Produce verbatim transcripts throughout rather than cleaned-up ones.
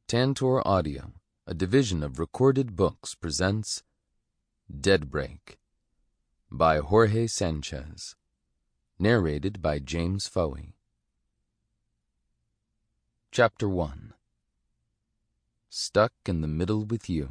Tantor Audio, a division of Recorded Books, presents Deadbreak by Jorge Sanchez, narrated by James Fowey. Chapter one. Stuck in the Middle with You.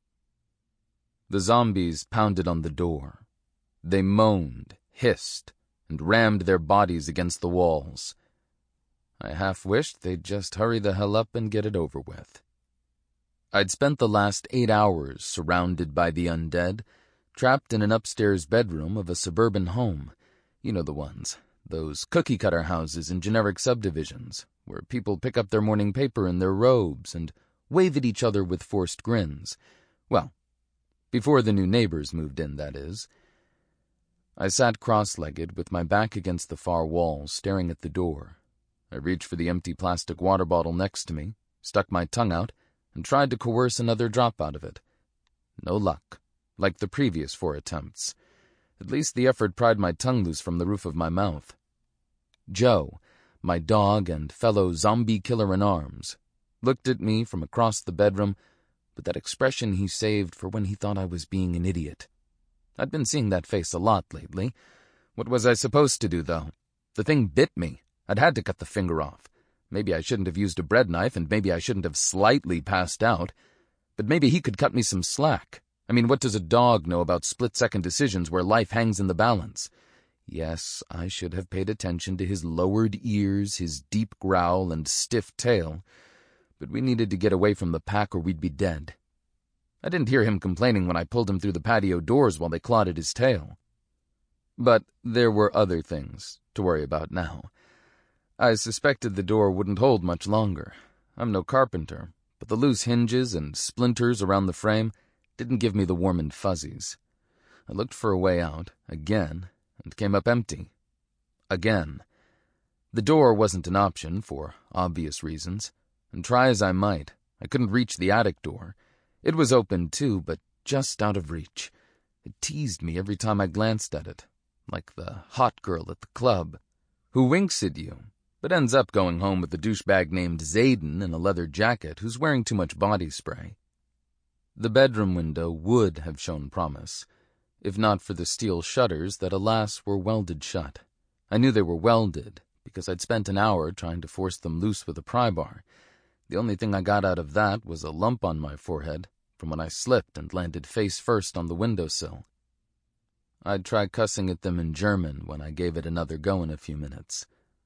The zombies pounded on the door. They moaned, hissed, and rammed their bodies against the walls. I half wished they'd just hurry the hell up and get it over with. I'd spent the last eight hours surrounded by the undead, trapped in an upstairs bedroom of a suburban home. You know the ones, those cookie-cutter houses in generic subdivisions, where people pick up their morning paper in their robes and wave at each other with forced grins. Well, before the new neighbors moved in, that is. I sat cross-legged with my back against the far wall, staring at the door. I reached for the empty plastic water bottle next to me, stuck my tongue out, and tried to coerce another drop out of it. No luck, like the previous four attempts. At least the effort pried my tongue loose from the roof of my mouth. Joe, my dog and fellow zombie killer in arms, looked at me from across the bedroom with that expression he saved for when he thought I was being an idiot. I'd been seeing that face a lot lately. What was I supposed to do, though? The thing bit me. I'd had to cut the finger off. Maybe I shouldn't have used a bread knife, and maybe I shouldn't have slightly passed out. But maybe he could cut me some slack. I mean, what does a dog know about split-second decisions where life hangs in the balance? Yes, I should have paid attention to his lowered ears, his deep growl, and stiff tail. But we needed to get away from the pack or we'd be dead. I didn't hear him complaining when I pulled him through the patio doors while they clawed at his tail. But there were other things to worry about now. I suspected the door wouldn't hold much longer. I'm no carpenter, but the loose hinges and splinters around the frame didn't give me the warm and fuzzies. I looked for a way out, again, and came up empty. Again. The door wasn't an option, for obvious reasons, and try as I might, I couldn't reach the attic door. It was open, too, but just out of reach. It teased me every time I glanced at it, like the hot girl at the club, who winks at you, but ends up going home with a douchebag named Zayden in a leather jacket who's wearing too much body spray. The bedroom window would have shown promise, if not for the steel shutters that, alas, were welded shut. I knew they were welded, because I'd spent an hour trying to force them loose with a pry bar. The only thing I got out of that was a lump on my forehead from when I slipped and landed face first on the windowsill. I'd try cussing at them in German when I gave it another go in a few minutes.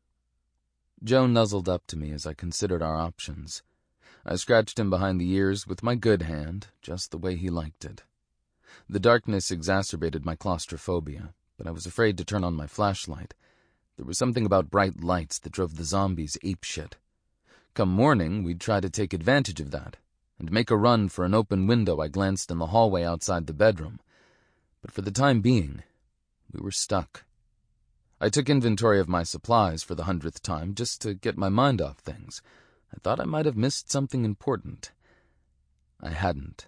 Joe nuzzled up to me as I considered our options. I scratched him behind the ears with my good hand, just the way he liked it. The darkness exacerbated my claustrophobia, but I was afraid to turn on my flashlight. There was something about bright lights that drove the zombies apeshit. Come morning, we'd try to take advantage of that, and make a run for an open window I glanced in the hallway outside the bedroom. But for the time being, we were stuck. I took inventory of my supplies for the hundredth time just to get my mind off things. I thought I might have missed something important. I hadn't.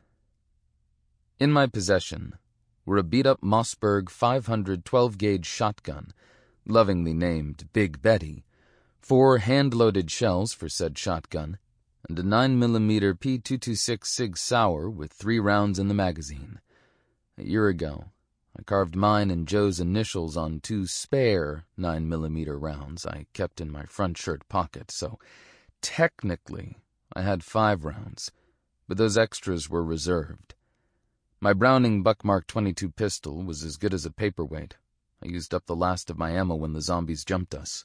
In my possession were a beat-up Mossberg five hundred twelve-gauge shotgun, lovingly named Big Betty, four hand-loaded shells for said shotgun, and a nine millimeter P two twenty-six Sig Sauer with three rounds in the magazine. A year ago, I carved mine and Joe's initials on two spare nine millimeter rounds I kept in my front shirt pocket, so technically I had five rounds, but those extras were reserved. My Browning Buckmark twenty-two pistol was as good as a paperweight. I used up the last of my ammo when the zombies jumped us.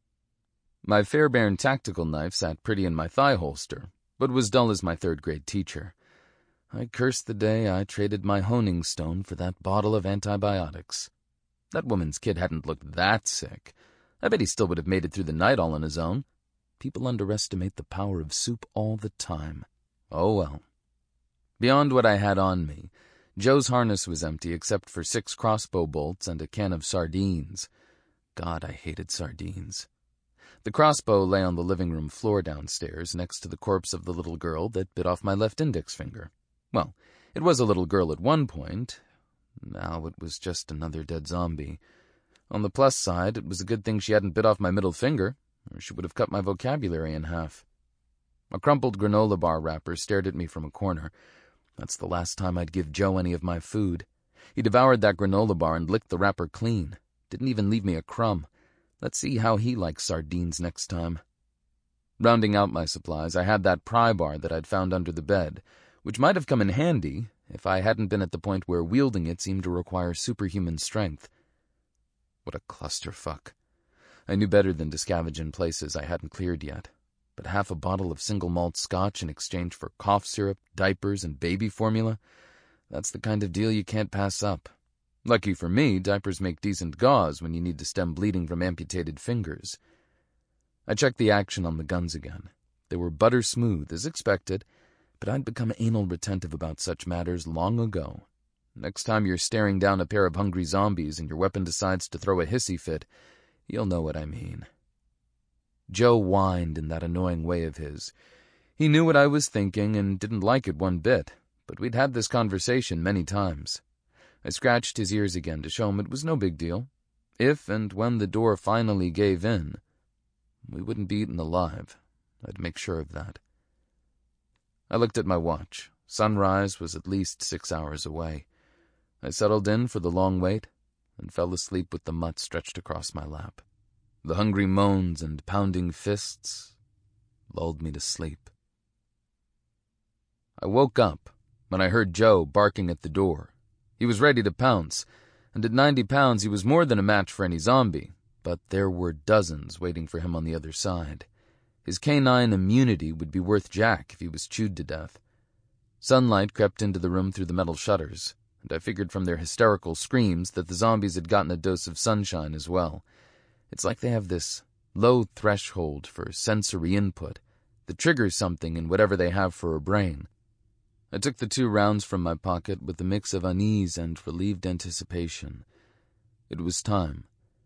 My Fairbairn tactical knife sat pretty in my thigh holster, but was dull as my third-grade teacher. I cursed the day I traded my honing stone for that bottle of antibiotics. That woman's kid hadn't looked that sick. I bet he still would have made it through the night all on his own. People underestimate the power of soup all the time. Oh well. Beyond what I had on me, Joe's harness was empty except for six crossbow bolts and a can of sardines. God, I hated sardines. The crossbow lay on the living room floor downstairs next to the corpse of the little girl that bit off my left index finger. Well, it was a little girl at one point. Now it was just another dead zombie. On the plus side, it was a good thing she hadn't bit off my middle finger, or she would have cut my vocabulary in half. A crumpled granola bar wrapper stared at me from a corner. That's the last time I'd give Joe any of my food. He devoured that granola bar and licked the wrapper clean. Didn't even leave me a crumb. Let's see how he likes sardines next time. Rounding out my supplies, I had that pry bar that I'd found under the bed, which might have come in handy if I hadn't been at the point where wielding it seemed to require superhuman strength. What a clusterfuck. I knew better than to scavenge in places I hadn't cleared yet, but half a bottle of single malt scotch in exchange for cough syrup, diapers, and baby formula? That's the kind of deal you can't pass up. Lucky for me, diapers make decent gauze when you need to stem bleeding from amputated fingers. I checked the action on the guns again. They were butter smooth, as expected, but I'd become anal retentive about such matters long ago. Next time you're staring down a pair of hungry zombies and your weapon decides to throw a hissy fit, you'll know what I mean. Joe whined in that annoying way of his. He knew what I was thinking and didn't like it one bit, but we'd had this conversation many times. I scratched his ears again to show him it was no big deal. If and when the door finally gave in, we wouldn't be eaten alive. I'd make sure of that. I looked at my watch. Sunrise was at least six hours away. I settled in for the long wait and fell asleep with the mutt stretched across my lap. The hungry moans and pounding fists lulled me to sleep. I woke up when I heard Joe barking at the door. He was ready to pounce, and at ninety pounds he was more than a match for any zombie, but there were dozens waiting for him on the other side. His canine immunity would be worth jack if he was chewed to death. Sunlight crept into the room through the metal shutters, and I figured from their hysterical screams that the zombies had gotten a dose of sunshine as well. It's like they have this low threshold for sensory input that triggers something in whatever they have for a brain. I took the two rounds from my pocket with a mix of unease and relieved anticipation. It was time.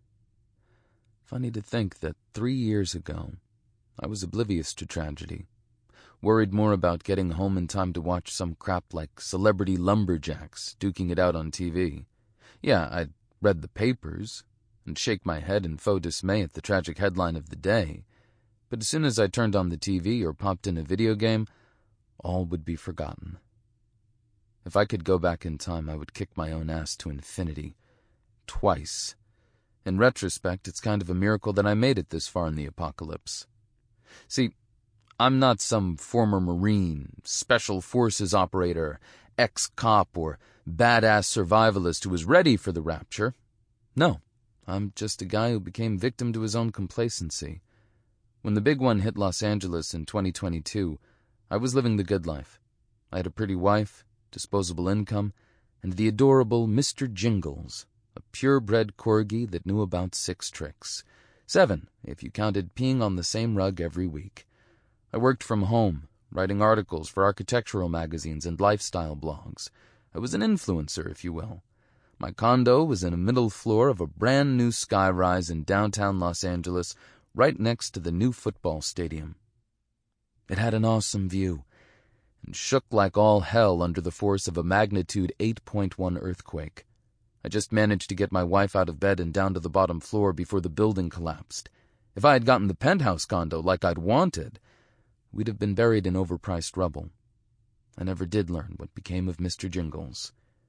Funny to think that three years ago, I was oblivious to tragedy, worried more about getting home in time to watch some crap like Celebrity Lumberjacks duking it out on T V. Yeah, I'd read the papers and shake my head in faux dismay at the tragic headline of the day, but as soon as I turned on the T V or popped in a video game, all would be forgotten. If I could go back in time, I would kick my own ass to infinity. Twice. In retrospect, it's kind of a miracle that I made it this far in the apocalypse. See, I'm not some former Marine, Special Forces operator, ex-cop, or badass survivalist who was ready for the rapture. No, I'm just a guy who became victim to his own complacency. When the big one hit Los Angeles in twenty twenty-two, I was living the good life. I had a pretty wife, disposable income, and the adorable Mister Jingles, a purebred corgi that knew about six tricks. Seven, if you counted peeing on the same rug every week. I worked from home, writing articles for architectural magazines and lifestyle blogs. I was an influencer, if you will. My condo was in a middle floor of a brand new skyrise in downtown Los Angeles, right next to the new football stadium. It had an awesome view, and shook like all hell under the force of a magnitude eight point one earthquake. I just managed to get my wife out of bed and down to the bottom floor before the building collapsed. If I had gotten the penthouse condo like I'd wanted, we'd have been buried in overpriced rubble. I never did learn what became of Mister Jingles.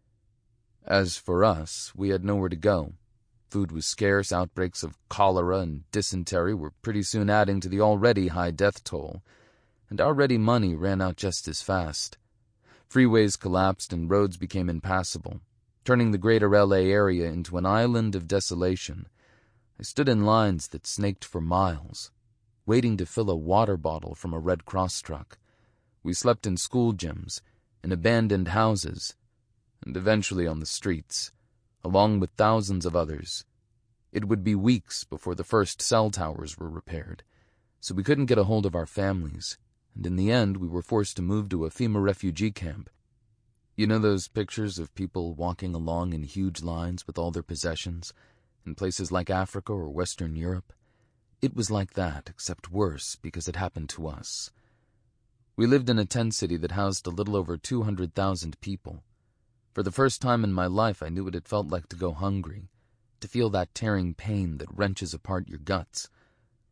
As for us, we had nowhere to go. Food was scarce, outbreaks of cholera and dysentery were pretty soon adding to the already high death toll, and our ready money ran out just as fast. Freeways collapsed and roads became impassable, turning the greater L A area into an island of desolation. I stood in lines that snaked for miles, waiting to fill a water bottle from a Red Cross truck. We slept in school gyms, in abandoned houses, and eventually on the streets, along with thousands of others. It would be weeks before the first cell towers were repaired, so we couldn't get a hold of our families, and in the end we were forced to move to a FEMA refugee camp. You know those pictures of people walking along in huge lines with all their possessions in places like Africa or Western Europe? It was like that, except worse, because it happened to us. We lived in a tent city that housed a little over two hundred thousand people. For the first time in my life, I knew what it felt like to go hungry, to feel that tearing pain that wrenches apart your guts.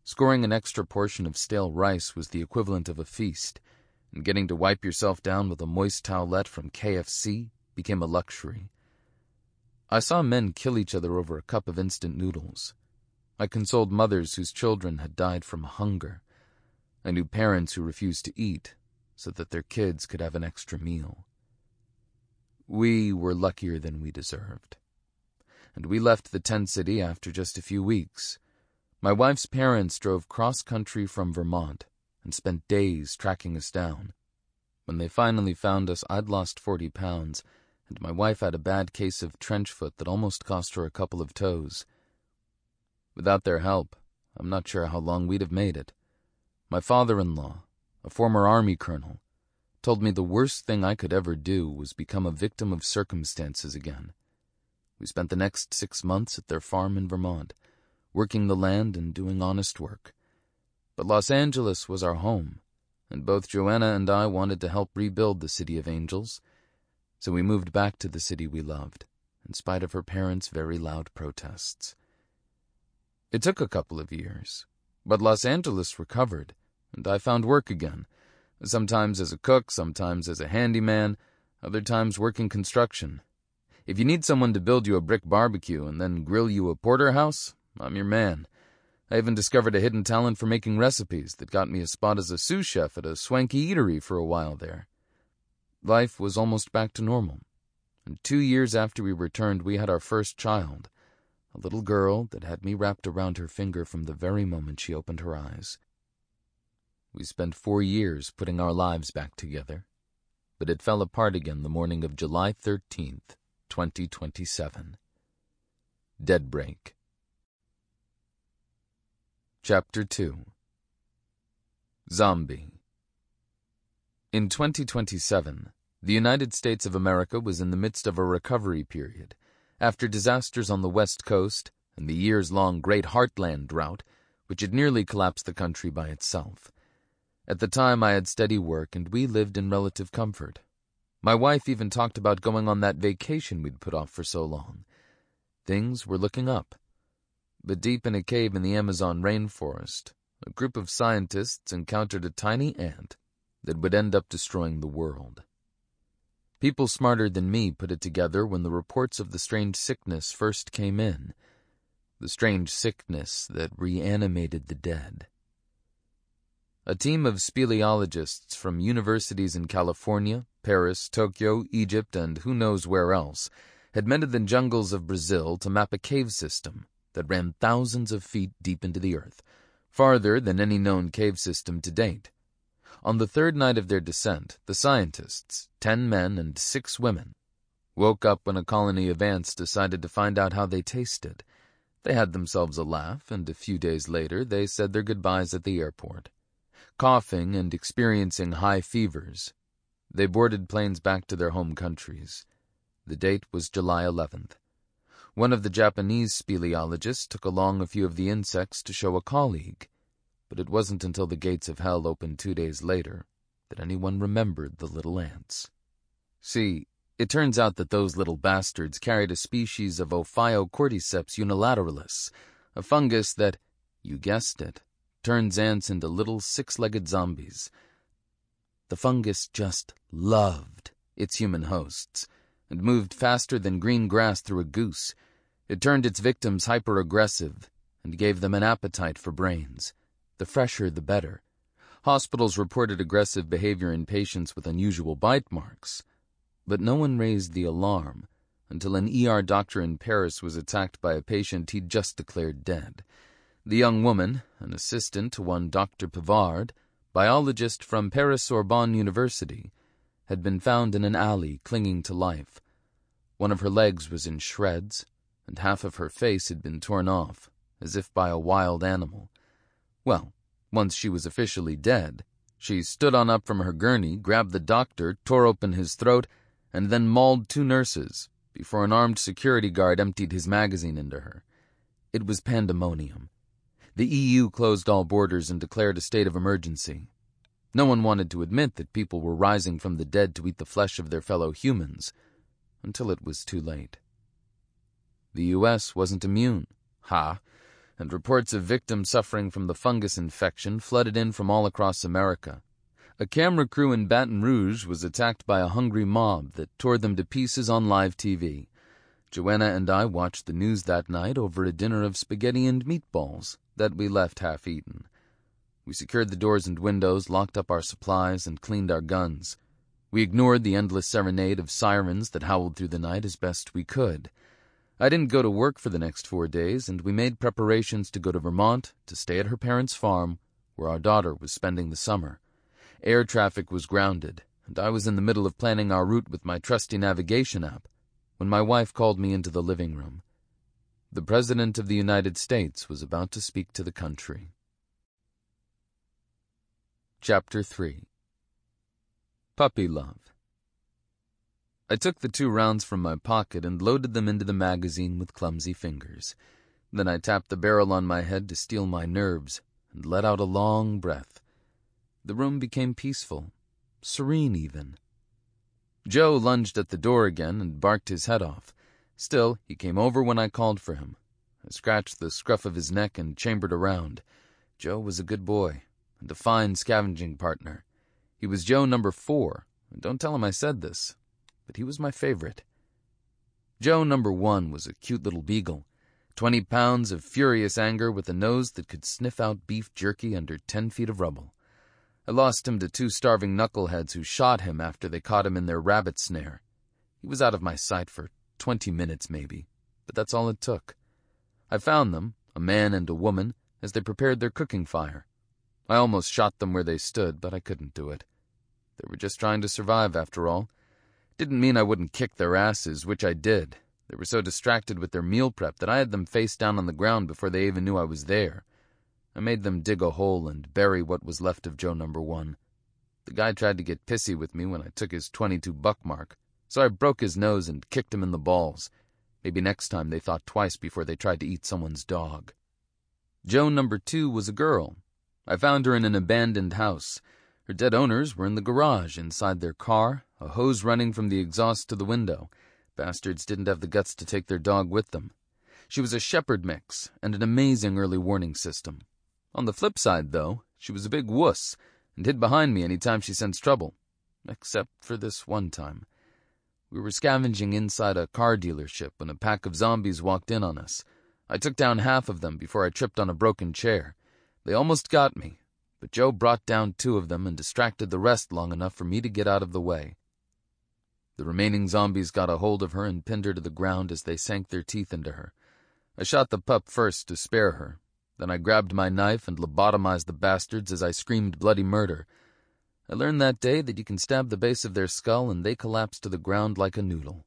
Scoring an extra portion of stale rice was the equivalent of a feast, and getting to wipe yourself down with a moist towelette from K F C became a luxury. I saw men kill each other over a cup of instant noodles. I consoled mothers whose children had died from hunger. I knew parents who refused to eat so that their kids could have an extra meal. We were luckier than we deserved. And we left the tent city after just a few weeks. My wife's parents drove cross-country from Vermont and spent days tracking us down. When they finally found us, I'd lost forty pounds, and my wife had a bad case of trench foot that almost cost her a couple of toes. Without their help, I'm not sure how long we'd have made it. My father-in-law, a former army colonel, told me the worst thing I could ever do was become a victim of circumstances again. We spent the next six months at their farm in Vermont, working the land and doing honest work. But Los Angeles was our home, and both Joanna and I wanted to help rebuild the City of Angels, so we moved back to the city we loved, in spite of her parents' very loud protests. It took a couple of years, but Los Angeles recovered, and I found work again, sometimes as a cook, sometimes as a handyman, other times working construction. If you need someone to build you a brick barbecue and then grill you a porterhouse, I'm your man. I even discovered a hidden talent for making recipes that got me a spot as a sous chef at a swanky eatery for a while there. Life was almost back to normal, and two years after we returned, we had our first child, a little girl that had me wrapped around her finger from the very moment she opened her eyes. We spent four years putting our lives back together, but it fell apart again the morning of July thirteenth, twenty twenty-seven. Deadbreak. Chapter two. Zombie. In twenty twenty-seven, the United States of America was in the midst of a recovery period, after disasters on the West Coast and the years-long Great Heartland drought, which had nearly collapsed the country by itself. At the time, I had steady work, and we lived in relative comfort. My wife even talked about going on that vacation we'd put off for so long. Things were looking up. But deep in a cave in the Amazon rainforest, a group of scientists encountered a tiny ant that would end up destroying the world. People smarter than me put it together when the reports of the strange sickness first came in, the strange sickness that reanimated the dead. A team of speleologists from universities in California, Paris, Tokyo, Egypt, and who knows where else had met in the jungles of Brazil to map a cave system that ran thousands of feet deep into the earth, farther than any known cave system to date. On the third night of their descent, the scientists, ten men and six women, woke up when a colony of ants decided to find out how they tasted. They had themselves a laugh, and a few days later they said their goodbyes at the airport. Coughing and experiencing high fevers, they boarded planes back to their home countries. The date was July eleventh. One of the Japanese speleologists took along a few of the insects to show a colleague, but it wasn't until the gates of hell opened two days later that anyone remembered the little ants. See, it turns out that those little bastards carried a species of Ophiocordyceps unilateralis, a fungus that, you guessed it, turns ants into little six-legged zombies. The fungus just loved its human hosts and moved faster than green grass through a goose. It turned its victims hyper-aggressive and gave them an appetite for brains. The fresher, the better. Hospitals reported aggressive behavior in patients with unusual bite marks, but no one raised the alarm until an E R doctor in Paris was attacked by a patient he'd just declared dead. The young woman, an assistant to one Doctor Pivard, biologist from Paris-Sorbonne University, had been found in an alley clinging to life. One of her legs was in shreds, and half of her face had been torn off, as if by a wild animal. Well, once she was officially dead, she stood on up from her gurney, grabbed the doctor, tore open his throat, and then mauled two nurses before an armed security guard emptied his magazine into her. It was pandemonium. The E U closed all borders and declared a state of emergency. No one wanted to admit that people were rising from the dead to eat the flesh of their fellow humans, until it was too late. The U S wasn't immune. Ha! and reports of victims suffering from the fungus infection flooded in from all across America. A camera crew in Baton Rouge was attacked by a hungry mob that tore them to pieces on live T V. Joanna and I watched the news that night over a dinner of spaghetti and meatballs that we left half-eaten. We secured the doors and windows, locked up our supplies, and cleaned our guns. We ignored the endless serenade of sirens that howled through the night as best we could. I didn't go to work for the next four days, and we made preparations to go to Vermont to stay at her parents' farm, where our daughter was spending the summer. Air traffic was grounded, and I was in the middle of planning our route with my trusty navigation app when my wife called me into the living room. The President of the United States was about to speak to the country. Chapter three. Puppy Love. I took the two rounds from my pocket and loaded them into the magazine with clumsy fingers. Then I tapped the barrel on my head to steel my nerves and let out a long breath. The room became peaceful, serene even. Joe lunged at the door again and barked his head off. Still, he came over when I called for him. I scratched the scruff of his neck and chambered around. Joe was a good boy and a fine scavenging partner. He was Joe number four, and don't tell him I said this, but he was my favorite. Joe number one was a cute little beagle, twenty pounds of furious anger with a nose that could sniff out beef jerky under ten feet of rubble. I lost him to two starving knuckleheads who shot him after they caught him in their rabbit snare. He was out of my sight for twenty minutes maybe, but that's all it took. I found them, a man and a woman, as they prepared their cooking fire. I almost shot them where they stood, but I couldn't do it. They were just trying to survive, after all. Didn't mean I wouldn't kick their asses, which I did. They were so distracted with their meal prep that I had them face down on the ground before they even knew I was there. I made them dig a hole and bury what was left of Joe number one. The guy tried to get pissy with me when I took his twenty-two buck mark, so I broke his nose and kicked him in the balls. Maybe next time they thought twice before they tried to eat someone's dog. Joe number two was a girl. I found her in an abandoned house. Her dead owners were in the garage inside their car, a hose running from the exhaust to the window. Bastards didn't have the guts to take their dog with them. She was a shepherd mix and an amazing early warning system. On the flip side, though, she was a big wuss and hid behind me any time she sensed trouble. Except for this one time. We were scavenging inside a car dealership when a pack of zombies walked in on us. I took down half of them before I tripped on a broken chair. They almost got me, but Joe brought down two of them and distracted the rest long enough for me to get out of the way. The remaining zombies got a hold of her and pinned her to the ground as they sank their teeth into her. I shot the pup first to spare her. Then I grabbed my knife and lobotomized the bastards as I screamed bloody murder. I learned that day that you can stab the base of their skull and they collapse to the ground like a noodle.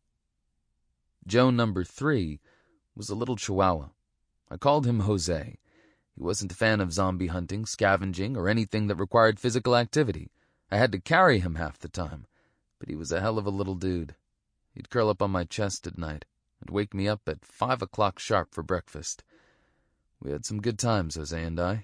Joe number three was a little chihuahua. I called him Jose. He wasn't a fan of zombie hunting, scavenging, or anything that required physical activity. I had to carry him half the time, but he was a hell of a little dude. He'd curl up on my chest at night and wake me up at five o'clock sharp for breakfast. We had some good times, Jose and I.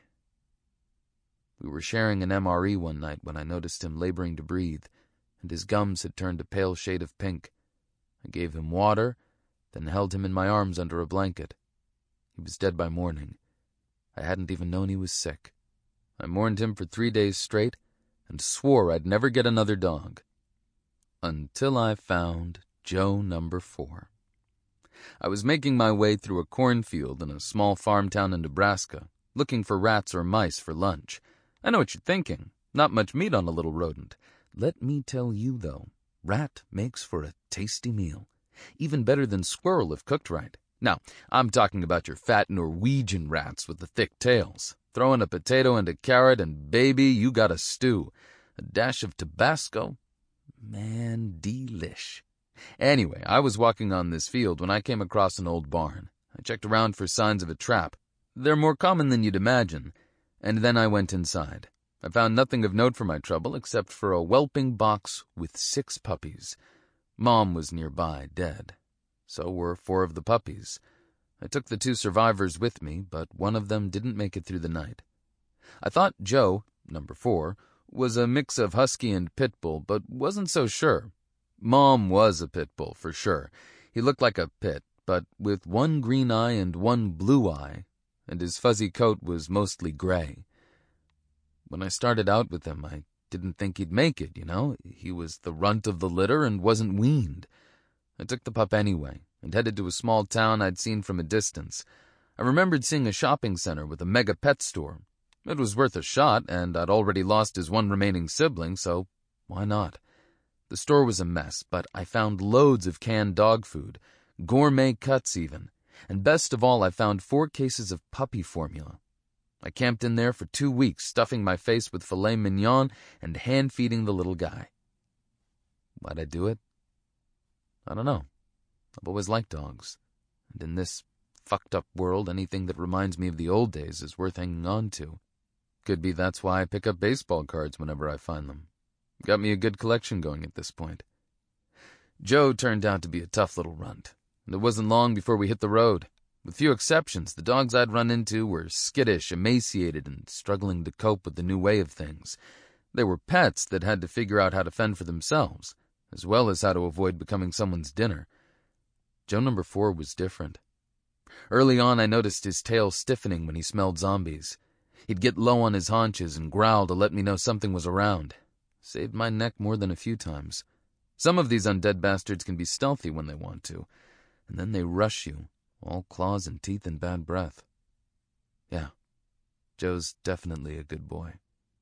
We were sharing an M R E one night when I noticed him laboring to breathe, and his gums had turned a pale shade of pink. I gave him water, then held him in my arms under a blanket. He was dead by morning. I hadn't even known he was sick. I mourned him for three days straight and swore I'd never get another dog. Until I found Joe number four. I was making my way through a cornfield in a small farm town in Nebraska, looking for rats or mice for lunch. I know what you're thinking. Not much meat on a little rodent. Let me tell you, though, rat makes for a tasty meal. Even better than squirrel if cooked right. Now, I'm talking about your fat Norwegian rats with the thick tails. Throw in a potato and a carrot, and baby, you got a stew. A dash of Tabasco. Man, delish. Anyway, I was walking on this field when I came across an old barn. I checked around for signs of a trap. They're more common than you'd imagine. And then I went inside. I found nothing of note for my trouble except for a whelping box with six puppies. Mom was nearby, dead. So were four of the puppies. I took the two survivors with me, but one of them didn't make it through the night. I thought Joe, number four, was a mix of husky and pit bull, but wasn't so sure. Mom was a pit bull, for sure. He looked like a pit, but with one green eye and one blue eye, and his fuzzy coat was mostly gray. When I started out with him, I didn't think he'd make it, you know? He was the runt of the litter and wasn't weaned. I took the pup anyway, and headed to a small town I'd seen from a distance. I remembered seeing a shopping center with a mega pet store. It was worth a shot, and I'd already lost his one remaining sibling, so why not? The store was a mess, but I found loads of canned dog food, gourmet cuts even, and best of all, I found four cases of puppy formula. I camped in there for two weeks, stuffing my face with filet mignon and hand-feeding the little guy. Why'd I do it? I don't know. I've always liked dogs, and in this fucked-up world, anything that reminds me of the old days is worth hanging on to. Could be that's why I pick up baseball cards whenever I find them. Got me a good collection going at this point. Joe turned out to be a tough little runt, and it wasn't long before we hit the road. With few exceptions, the dogs I'd run into were skittish, emaciated, and struggling to cope with the new way of things. They were pets that had to figure out how to fend for themselves, as well as how to avoid becoming someone's dinner. Joe number four was different. Early on, I noticed his tail stiffening when he smelled zombies. He'd get low on his haunches and growl to let me know something was around. Saved my neck more than a few times. Some of these undead bastards can be stealthy when they want to, and then they rush you, all claws and teeth and bad breath. Yeah, Joe's definitely a good boy.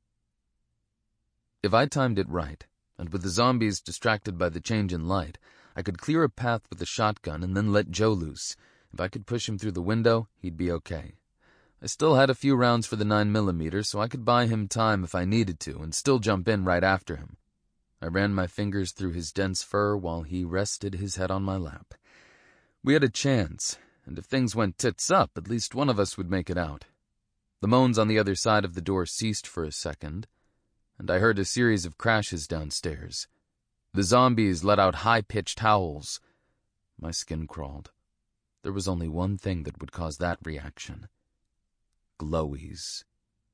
If I timed it right, and with the zombies distracted by the change in light, I could clear a path with a shotgun and then let Joe loose. If I could push him through the window, he'd be okay. I still had a few rounds for the nine millimeter, so I could buy him time if I needed to and still jump in right after him. I ran my fingers through his dense fur while he rested his head on my lap. We had a chance, and if things went tits up, at least one of us would make it out. The moans on the other side of the door ceased for a second, and I heard a series of crashes downstairs. The zombies let out high-pitched howls. My skin crawled. There was only one thing that would cause that reaction. Glowies.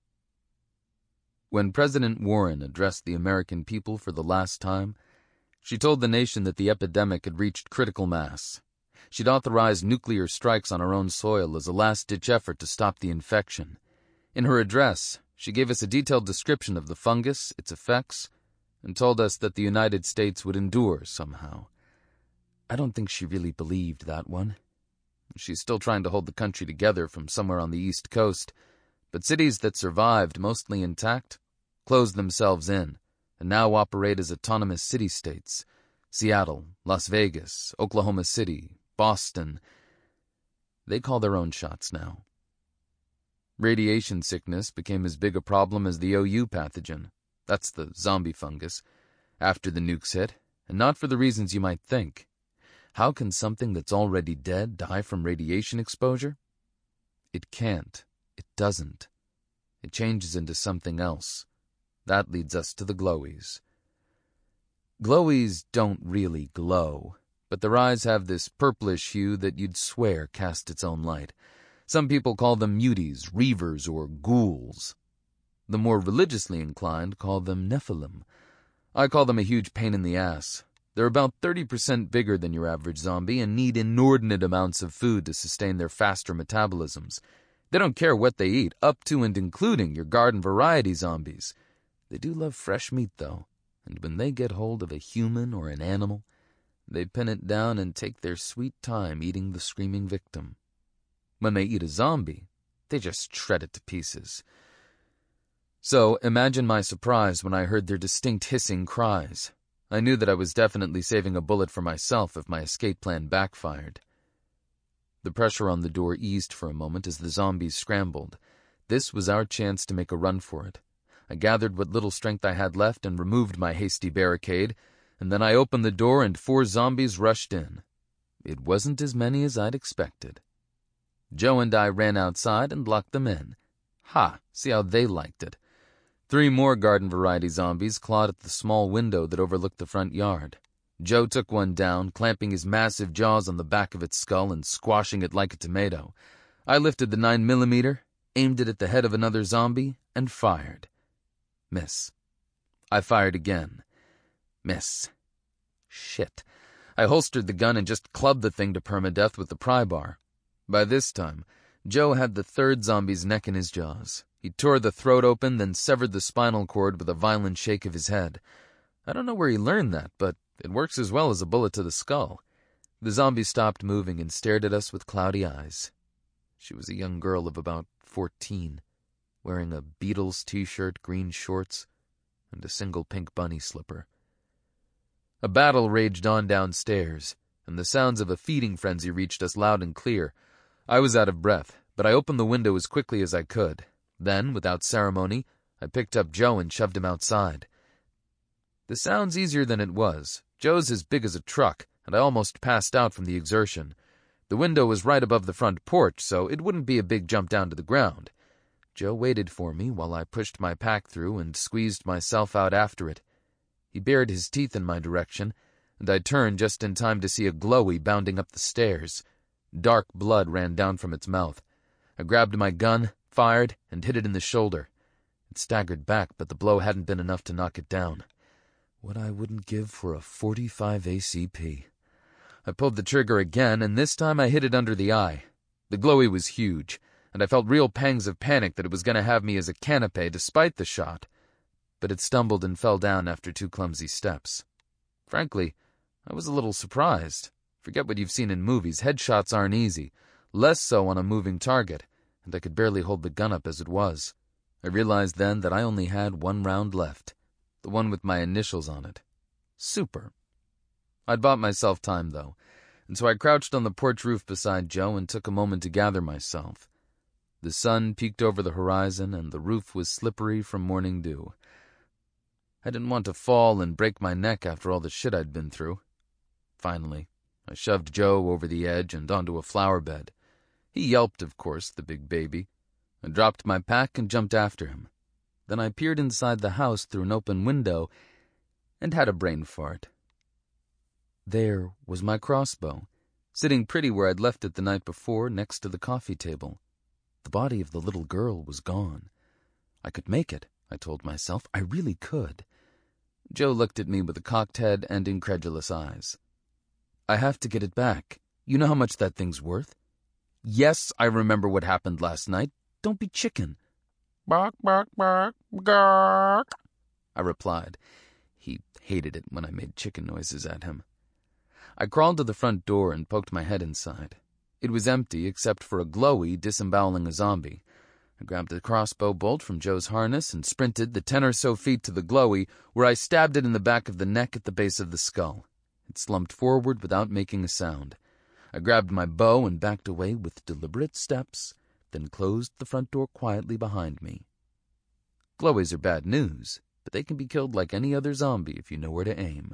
When President Warren addressed the American people for the last time, she told the nation that the epidemic had reached critical mass. She'd authorized nuclear strikes on our own soil as a last-ditch effort to stop the infection. In her address, she gave us a detailed description of the fungus, its effects, and told us that the United States would endure somehow. I don't think she really believed that one. She's still trying to hold the country together from somewhere on the East Coast, but cities that survived, mostly intact, closed themselves in, and now operate as autonomous city-states. Seattle, Las Vegas, Oklahoma City, Boston. They call their own shots now. Radiation sickness became as big a problem as the O U pathogen. That's the zombie fungus. After the nukes hit, and not for the reasons you might think. How can something that's already dead die from radiation exposure? It can't. It doesn't. It changes into something else. That leads us to the glowies. Glowies don't really glow, but their eyes have this purplish hue that you'd swear cast its own light. Some people call them muties, reavers, or ghouls. The more religiously inclined call them Nephilim. I call them a huge pain in the ass. They're about thirty percent bigger than your average zombie and need inordinate amounts of food to sustain their faster metabolisms. They don't care what they eat, up to and including your garden variety zombies. They do love fresh meat, though, and when they get hold of a human or an animal, they pin it down and take their sweet time eating the screaming victim. When they eat a zombie, they just shred it to pieces. So imagine my surprise when I heard their distinct hissing cries. I knew that I was definitely saving a bullet for myself if my escape plan backfired. The pressure on the door eased for a moment as the zombies scrambled. This was our chance to make a run for it. I gathered what little strength I had left and removed my hasty barricade, and then I opened the door and four zombies rushed in. It wasn't as many as I'd expected. Joe and I ran outside and locked them in. Ha! See how they liked it. Three more garden-variety zombies clawed at the small window that overlooked the front yard. Joe took one down, clamping his massive jaws on the back of its skull and squashing it like a tomato. I lifted the nine millimeter, aimed it at the head of another zombie, and fired. Miss. I fired again. Miss. Shit. I holstered the gun and just clubbed the thing to permadeath with the pry bar. By this time, Joe had the third zombie's neck in his jaws. He tore the throat open, then severed the spinal cord with a violent shake of his head. I don't know where he learned that, but it works as well as a bullet to the skull. The zombie stopped moving and stared at us with cloudy eyes. She was a young girl of about fourteen, wearing a Beatles t-shirt, green shorts, and a single pink bunny slipper. A battle raged on downstairs, and the sounds of a feeding frenzy reached us loud and clear. I was out of breath, but I opened the window as quickly as I could. Then, without ceremony, I picked up Joe and shoved him outside. This sounds easier than it was. Joe's as big as a truck, and I almost passed out from the exertion. The window was right above the front porch, so it wouldn't be a big jump down to the ground. Joe waited for me while I pushed my pack through and squeezed myself out after it. He bared his teeth in my direction, and I turned just in time to see a glowy bounding up the stairs. Dark blood ran down from its mouth. I grabbed my gun, fired, and hit it in the shoulder. It staggered back, but the blow hadn't been enough to knock it down. What I wouldn't give for a forty-five A C P. I pulled the trigger again, and this time I hit it under the eye. The glowy was huge, and I felt real pangs of panic that it was going to have me as a canapé despite the shot. But it stumbled and fell down after two clumsy steps. Frankly, I was a little surprised. Forget what you've seen in movies. Headshots aren't easy, less so on a moving target, and I could barely hold the gun up as it was. I realized then that I only had one round left, the one with my initials on it. Super. I'd bought myself time, though, and so I crouched on the porch roof beside Joe and took a moment to gather myself. The sun peeked over the horizon, and the roof was slippery from morning dew. I didn't want to fall and break my neck after all the shit I'd been through. Finally, I shoved Joe over the edge and onto a flower bed. He yelped, of course, the big baby. I dropped my pack and jumped after him. Then I peered inside the house through an open window and had a brain fart. There was my crossbow, sitting pretty where I'd left it the night before, next to the coffee table. The body of the little girl was gone. I could make it, I told myself. I really could. Joe looked at me with a cocked head and incredulous eyes. I have to get it back. You know how much that thing's worth? Yes, I remember what happened last night. Don't be chicken. Bark, bark, bark, bark, I replied. He hated it when I made chicken noises at him. I crawled to the front door and poked my head inside. It was empty except for a glowy disemboweling a zombie. I grabbed a crossbow bolt from Joe's harness and sprinted the ten or so feet to the glowy, where I stabbed it in the back of the neck at the base of the skull. It slumped forward without making a sound. I grabbed my bow and backed away with deliberate steps, then closed the front door quietly behind me. Glowies are bad news, but they can be killed like any other zombie if you know where to aim.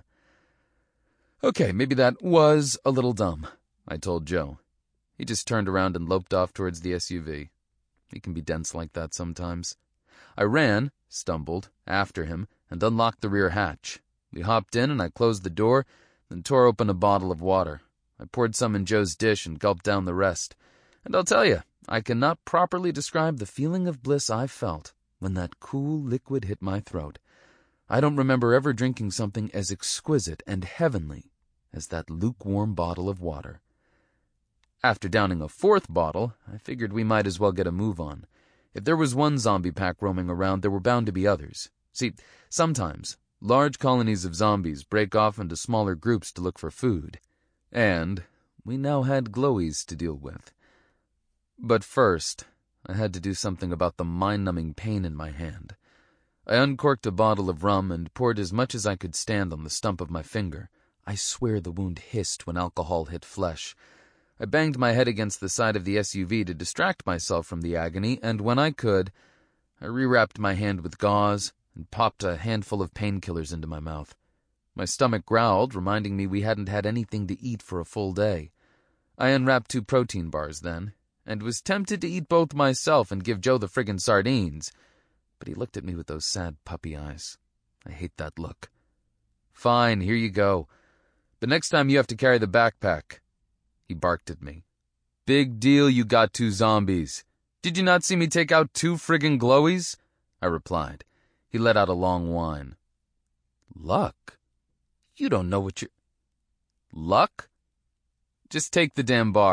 Okay, maybe that was a little dumb, I told Joe. He just turned around and loped off towards the S U V. He can be dense like that sometimes. I ran, stumbled, after him, and unlocked the rear hatch. We hopped in and I closed the door, then tore open a bottle of water. I poured some in Joe's dish and gulped down the rest. And I'll tell you, I cannot properly describe the feeling of bliss I felt when that cool liquid hit my throat. I don't remember ever drinking something as exquisite and heavenly as that lukewarm bottle of water. After downing a fourth bottle, I figured we might as well get a move on. If there was one zombie pack roaming around, there were bound to be others. See, sometimes large colonies of zombies break off into smaller groups to look for food. And we now had glowies to deal with. But first, I had to do something about the mind-numbing pain in my hand. I uncorked a bottle of rum and poured as much as I could stand on the stump of my finger. I swear the wound hissed when alcohol hit flesh. I banged my head against the side of the S U V to distract myself from the agony, and when I could, I rewrapped my hand with gauze and popped a handful of painkillers into my mouth. My stomach growled, reminding me we hadn't had anything to eat for a full day. I unwrapped two protein bars then, and was tempted to eat both myself and give Joe the friggin' sardines, but he looked at me with those sad puppy eyes. I hate that look. Fine, here you go. But next time you have to carry the backpack. He barked at me. Big deal you got two zombies. Did you not see me take out two friggin' glowies? I replied. He let out a long whine. Luck? You don't know what you're... Luck? Just take the damn bar.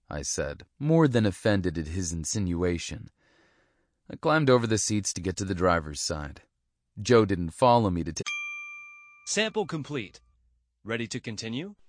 I said, more than offended at his insinuation. I climbed over the seats to get to the driver's side. Joe didn't follow me to take... Sample complete. Ready to continue?